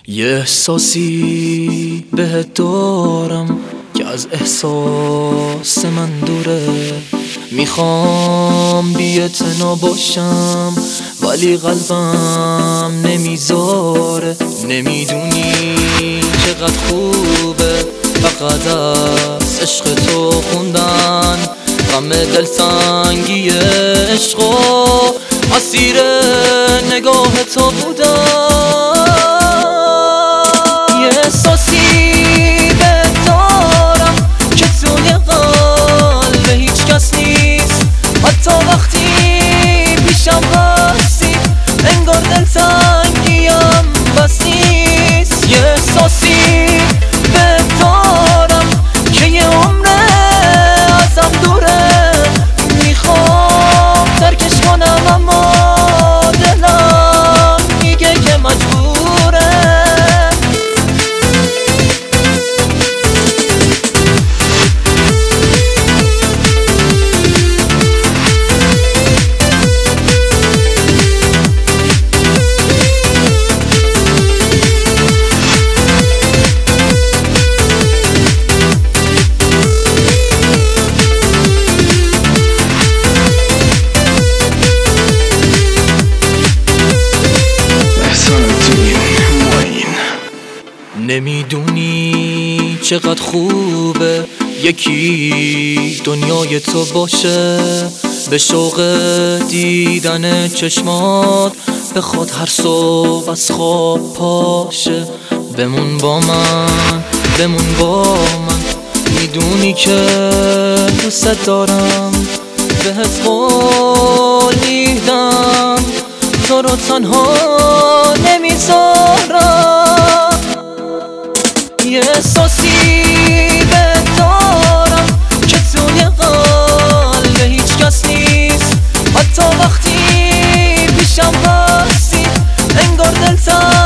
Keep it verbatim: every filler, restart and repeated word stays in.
یه احساسی بهت دارم که از احساس من دوره، میخوام بی‌اعتنا باشم ولی قلبم نمیذاره. نمیدونی چقدر خوبه فقط از عشق تو خوندن، غم دلتنگی عشق و اسیر نگاه تو بودن. یه احساسی بهت دارم که توی قلب هیچ کس نیست، حتی وقتی پیشم هستی انگار دلتنگیم بس نیست. یه احساسی بهت دارم که یه عمره ازم دوره، میخوام ترکش کنم اما دلم میگه که مجبوره. نمیدونی چقدر خوبه یکی دنیای تو باشه، به شوق دیدن چشمات بخواد هر صبح از خواب پاشه. بمون با من، بمون با من، میدونی که دوست دارم، بهت قول میدم تو رو تنها نمیذارم. یه احساسی بهت دارم که توی قلب هیچ کس نیست، حتی وقتی پیشم هستی انگار دلتنگیم